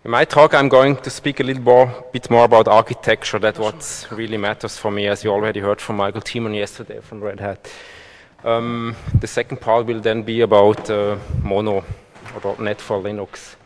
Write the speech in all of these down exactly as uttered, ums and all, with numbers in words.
In my talk, I'm going to speak a little more, bit more about architecture. That's what really matters for me, as you already heard from Michael Thiemann yesterday from Red Hat. Um, the second part will then be about uh, Mono, about .NET for Linux.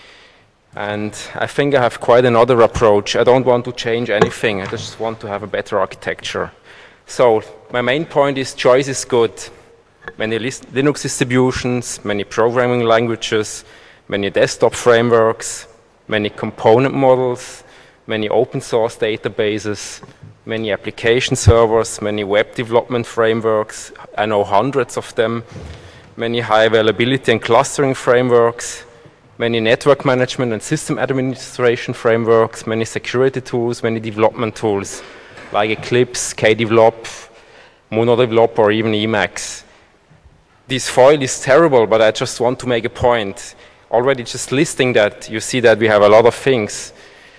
And I think I have quite another approach. I don't want to change anything. I just want to have a better architecture. So my main point is choice is good. Many Linux distributions, many programming languages, many desktop frameworks, many component models, many open source databases, many application servers, many web development frameworks. I know hundreds of them. Many high availability and clustering frameworks, many network management and system administration frameworks, many security tools, many development tools like Eclipse, Kdevelop, MonoDevelop, or even Emacs. This foil is terrible, but I just want to make a point. Already just listing that, you see that we have a lot of things.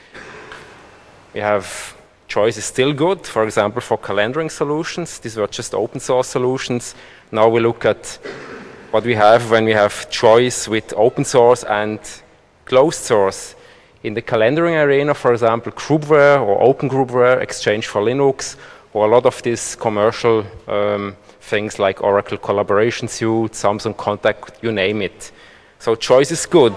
We have choice is still good, for example, for calendaring solutions. These were just open source solutions. Now we look at what we have when we have choice with open source and closed source. In the calendaring arena, for example, Groupware or Open Groupware, Exchange for Linux, or a lot of these commercial um, things like Oracle Collaboration Suite, Samsung Contact, you name it. So choice is good,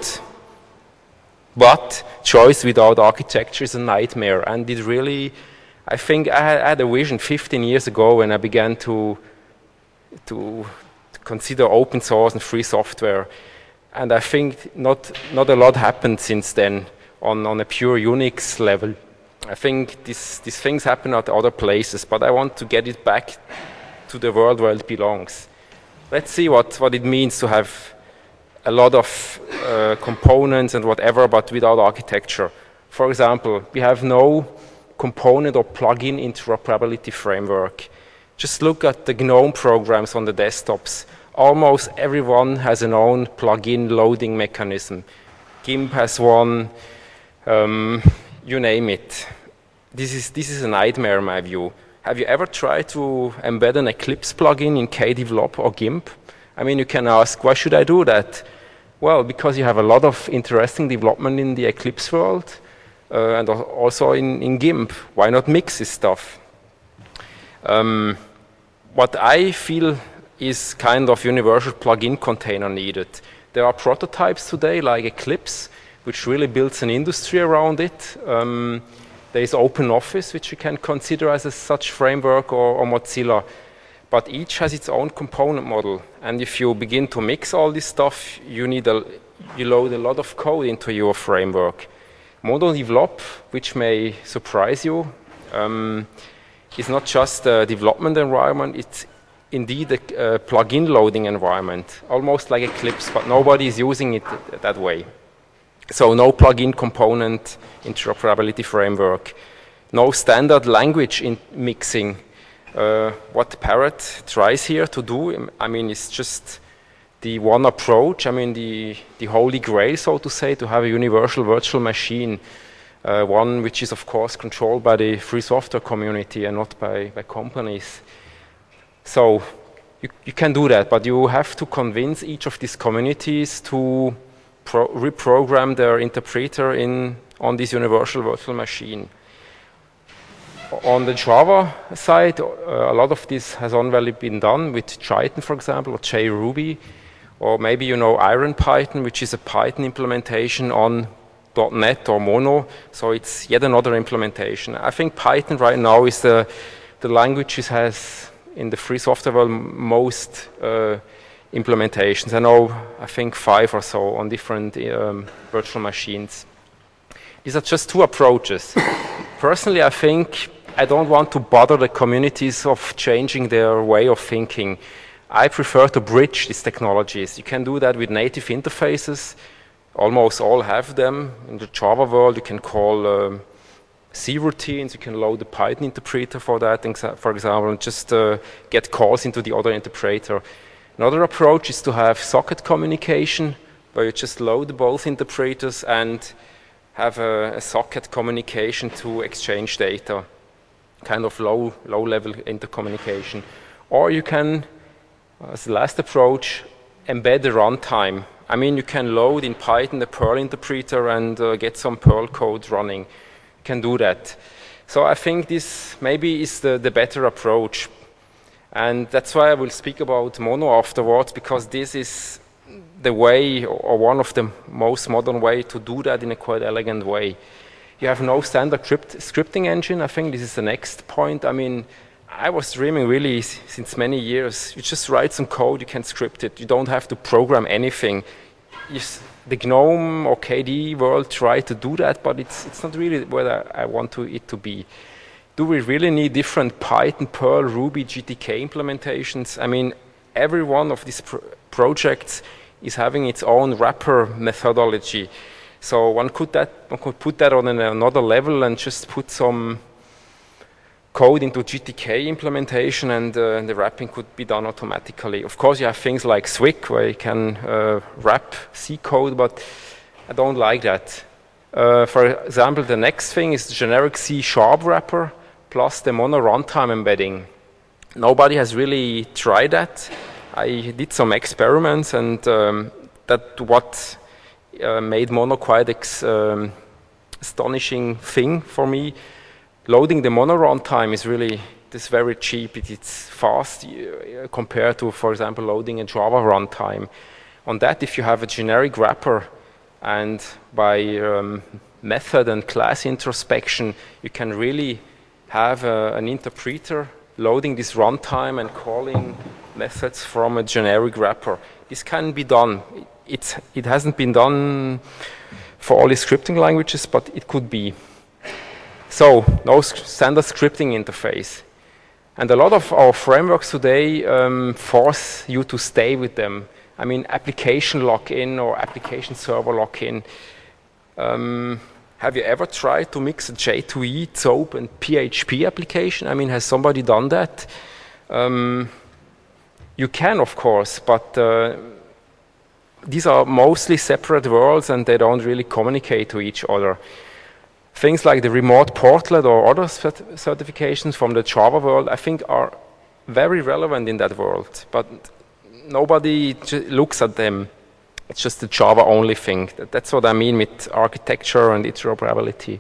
but choice without architecture is a nightmare. And it really, I think I had, I had a vision fifteen years ago when I began to, to, to consider open source and free software. And I think not, not a lot happened since then on, on a pure Unix level. I think this, these things happen at other places, but I want to get it back to the world where it belongs. Let's see what, what it means to have a lot of uh, components and whatever, but without architecture. For example, we have no component or plugin interoperability framework. Just look at the GNOME programs on the desktops. Almost everyone has an own plugin loading mechanism. GIMP has one, um, you name it. This is, this is a nightmare in my view. Have you ever tried to embed an Eclipse plugin in Kdevelop or GIMP? I mean, you can ask, why should I do that? Well, because you have a lot of interesting development in the Eclipse world uh, and also in, in GIMP. Why not mix this stuff? Um, what I feel is kind of universal plugin container needed. There are prototypes today like Eclipse, which really builds an industry around it. Um, there is OpenOffice, which you can consider as a such framework, or, or Mozilla. But each has its own component model. And if you begin to mix all this stuff, you need a, you load a lot of code into your framework. MonoDevelop, which may surprise you, um, is not just a development environment, it's indeed a, a plugin loading environment, almost like Eclipse, but nobody is using it that way. So no plugin component interoperability framework, no standard language in mixing. Uh, what Parrot tries here to do, I mean, it's just the one approach, I mean, the, the holy grail, so to say, to have a universal virtual machine, uh, one which is, of course, controlled by the free software community and not by, by companies. So you, you can do that, but you have to convince each of these communities to pro reprogram their interpreter in, on this universal virtual machine. On the Java side, uh, a lot of this has already been done with Triton, for example, or JRuby, or maybe you know IronPython, which is a Python implementation on .NET or Mono, so it's yet another implementation. I think Python right now is the, the language which has, in the free software world, most uh, implementations. I know, I think, five or so on different um, virtual machines. These are just two approaches. Personally, I think I don't want to bother the communities of changing their way of thinking. I prefer to bridge these technologies. You can do that with native interfaces. Almost all have them. In the Java world, you can call um, C routines. You can load the Python interpreter for that, for example, and just uh, get calls into the other interpreter. Another approach is to have socket communication, where you just load both interpreters and have a, a socket communication to exchange data, kind of low, low-level intercommunication. Or you can, as the last approach, embed the runtime. I mean, you can load in Python the Perl interpreter and uh, get some Perl code running. You can do that. So I think this maybe is the, the better approach. And that's why I will speak about Mono afterwards, because this is the way, or one of the most modern way to do that in a quite elegant way. You have no standard script, scripting engine. I think this is the next point. I mean, I was dreaming really since many years. You just write some code, you can script it. You don't have to program anything. You, the GNOME or K D E world try to do that, but it's, it's not really where I want to, it to be. Do we really need different Python, Perl, Ruby, G T K implementations? I mean, every one of these pro projects is having its own wrapper methodology. So one could, that, one could put that on an, another level and just put some code into G T K implementation, and uh, the wrapping could be done automatically. Of course, you have things like Swick where you can uh, wrap C code, but I don't like that. Uh, for example, the next thing is the generic C sharp wrapper plus the Mono runtime embedding. Nobody has really tried that. I did some experiments, and um, that what uh, made Mono quite ex um, astonishing thing for me. Loading the Mono runtime is really, it's very cheap, it, it's fast uh, compared to, for example, loading a Java runtime. On that, if you have a generic wrapper, and by um, method and class introspection, you can really have uh, an interpreter loading this runtime and calling methods from a generic wrapper. This can be done. It's, it hasn't been done for all the scripting languages, but it could be. So, no standard scripting interface. And a lot of our frameworks today um, force you to stay with them. I mean, application lock-in or application server lock-in. Um, have you ever tried to mix a J two E, SOAP, and P H P application? I mean, has somebody done that? Um, you can, of course, but uh, these are mostly separate worlds, and they don't really communicate to each other. Things like the remote portlet or other cert certifications from the Java world, I think, are very relevant in that world, but nobody looks at them. It's just a Java-only thing. That's what I mean with architecture and interoperability.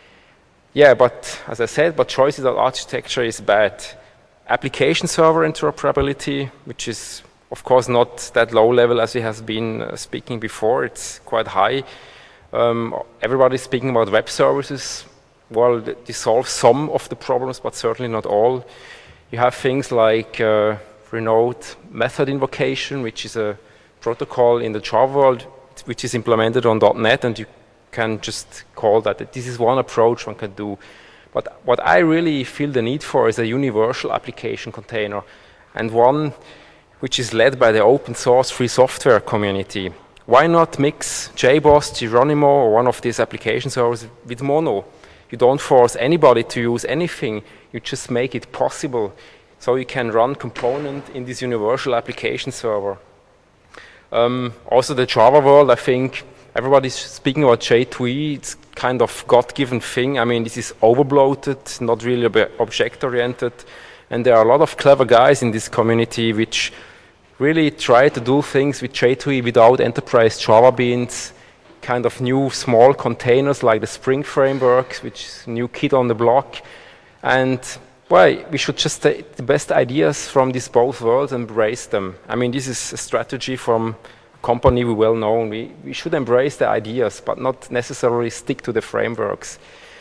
Yeah, but as I said, but choices of architecture is bad. Application server interoperability, which is, of course, not that low level as we have been uh, speaking before. It's quite high. Um, everybody's speaking about web services. Well, this solves some of the problems, but certainly not all. You have things like uh, Remote method invocation, which is a protocol in the Java world, which is implemented on dot net, and you can just call that. This is one approach one can do. But what I really feel the need for is a universal application container, and one which is led by the open source free software community. Why not mix J BOSS, Geronimo, or one of these application servers with Mono? You don't force anybody to use anything, you just make it possible. So you can run component in this universal application server. Um, also the Java world, I think everybody's speaking about J two E, it's kind of God-given thing. I mean, this is overbloated, not really object-oriented. And there are a lot of clever guys in this community which really try to do things with J two E without enterprise Java beans, kind of new small containers like the Spring framework, which is a new kid on the block. And well, we should just take the best ideas from these both worlds and embrace them. I mean, this is a strategy from a company we well know. We, we should embrace the ideas, but not necessarily stick to the frameworks.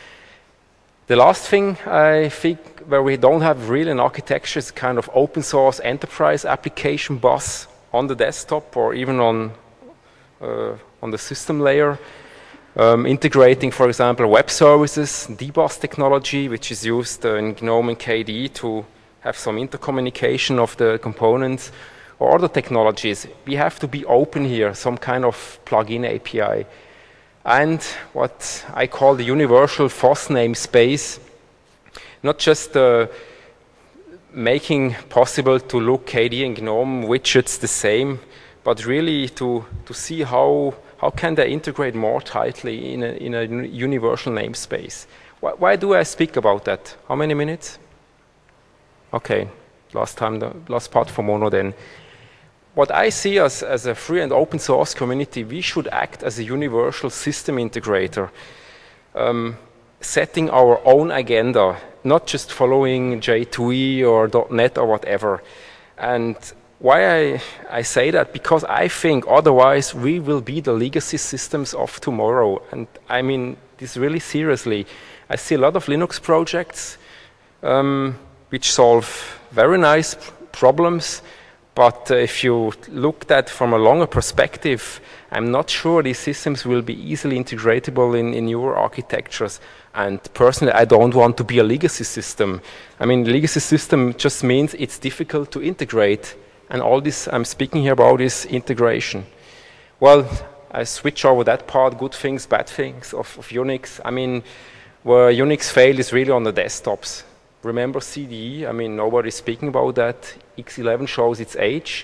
The last thing, I think, where we don't have really an architecture is kind of open source enterprise application bus on the desktop or even on, uh, on the system layer. Um, integrating, for example, web services, D BOSS technology, which is used uh, in GNOME and K D E to have some intercommunication of the components, or other technologies. We have to be open here, some kind of plugin A P I. And what I call the universal F O S namespace, not just uh, making possible to look K D E and GNOME widgets the same, but really to, to see how How can they integrate more tightly in a, in a universal namespace? Why, why do I speak about that? How many minutes? Okay, last time, the last part for Mono then. what I see as, as a free and open source community, we should act as a universal system integrator, um, setting our own agenda, not just following J two E or .NET or whatever. And why I, I say that? Because I think otherwise we will be the legacy systems of tomorrow. And I mean this really seriously. I see a lot of Linux projects um, which solve very nice problems, but uh, if you look at from a longer perspective, I'm not sure these systems will be easily integratable in, in newer architectures. And personally, I don't want to be a legacy system. I mean, legacy system just means it's difficult to integrate. And all this I'm speaking here about is integration. Well, I switch over that part, good things, bad things of, of Unix. I mean, where Unix failed is really on the desktops. Remember C D E? I mean, nobody's speaking about that. X eleven shows its age.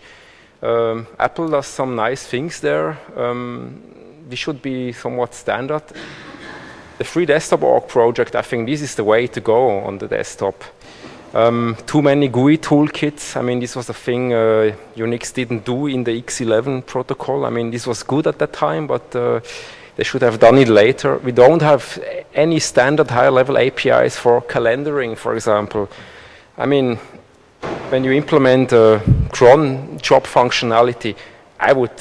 Um, Apple does some nice things there. Um, we should be somewhat standard. The free desktop org project, I think this is the way to go on the desktop. Um, too many G U I toolkits. I mean, this was a thing uh, Unix didn't do in the X eleven protocol. I mean, this was good at that time, but uh, they should have done it later. We don't have any standard higher-level A P Is for calendaring, for example. I mean, when you implement a cron job functionality, I would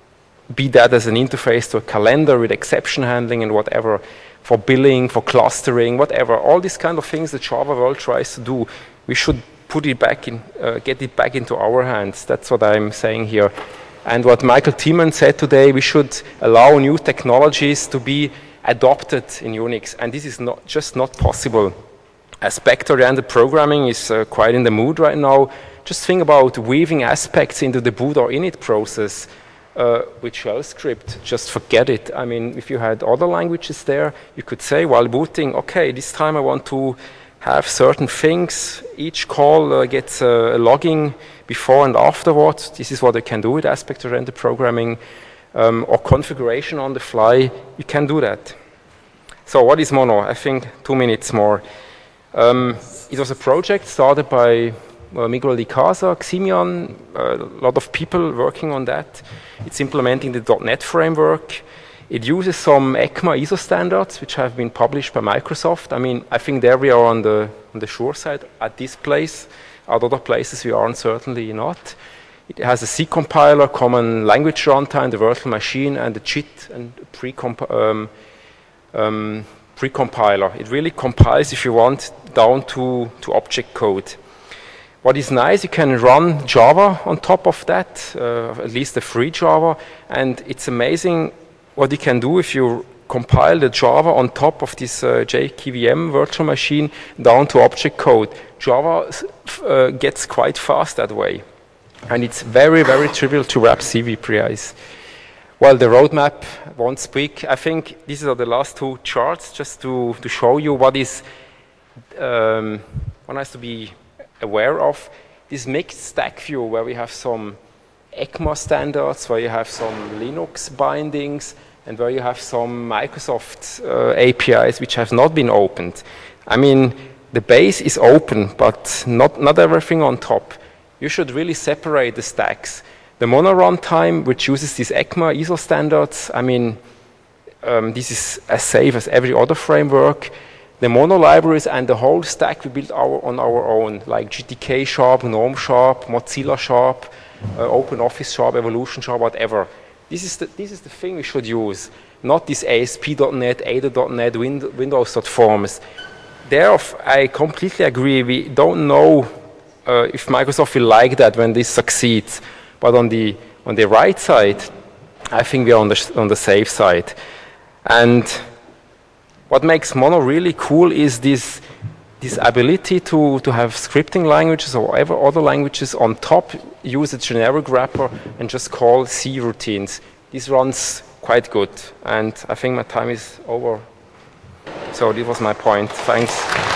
be that as an interface to a calendar with exception handling and whatever, for billing, for clustering, whatever. All these kind of things the Java world tries to do, we should put it back in, uh, get it back into our hands. That's what I'm saying here. And what Michael Tiemann said today, we should allow new technologies to be adopted in Unix. And this is not just not possible. Aspect-oriented programming is uh, quite in the mood right now. Just think about weaving aspects into the boot or init process uh, with shell script. Just forget it. I mean, if you had other languages there, you could say while booting, okay, this time I want to have certain things. Each call uh, gets uh, a logging before and afterwards. This is what you can do with aspect-oriented programming. Um, or configuration on the fly, you can do that. So what is Mono? I think two minutes more. Um, it was a project started by uh, Miguel de Casa, Ximian, a lot of people working on that. It's implementing the .NET framework. It uses some ECMA I S O standards, which have been published by Microsoft. I mean, I think there we are on the, on the sure side at this place. At other places we aren't, certainly not. It has a C compiler, common language runtime, the virtual machine, and the J I T and pre-comp um, um, pre-compiler. It really compiles, if you want, down to, to object code. What is nice, you can run Java on top of that, uh, at least the free Java, and it's amazing what you can do if you compile the Java on top of this uh, J K V M virtual machine down to object code. Java uh, gets quite fast that way. And it's very, very trivial to wrap C V P Is. Well, the roadmap won't speak. I think these are the last two charts just to, to show you what is um, one has to be aware of. This mixed stack view where we have some ECMA standards, where you have some Linux bindings, and where you have some Microsoft uh, A P Is which have not been opened. I mean, the base is open, but not, not everything on top. You should really separate the stacks. The Mono runtime, which uses these ECMA I S O standards, I mean, um, this is as safe as every other framework. The Mono libraries and the whole stack we built our, on our own, like G T K Sharp, GNOME Sharp, Mozilla Sharp, uh, OpenOffice Sharp, Evolution Sharp, whatever. This is the, this is the thing we should use, not this A S P dot net, Ada dot net, Windows dot forms. There, I completely agree. We don't know uh, if Microsoft will like that when this succeeds. But on the on the right side, I think we are on the on the safe side. And what makes Mono really cool is this this ability to to have scripting languages or whatever other languages on top. Use a generic wrapper and just call C routines. This runs quite good. And I think my time is over. So this was my point. Thanks.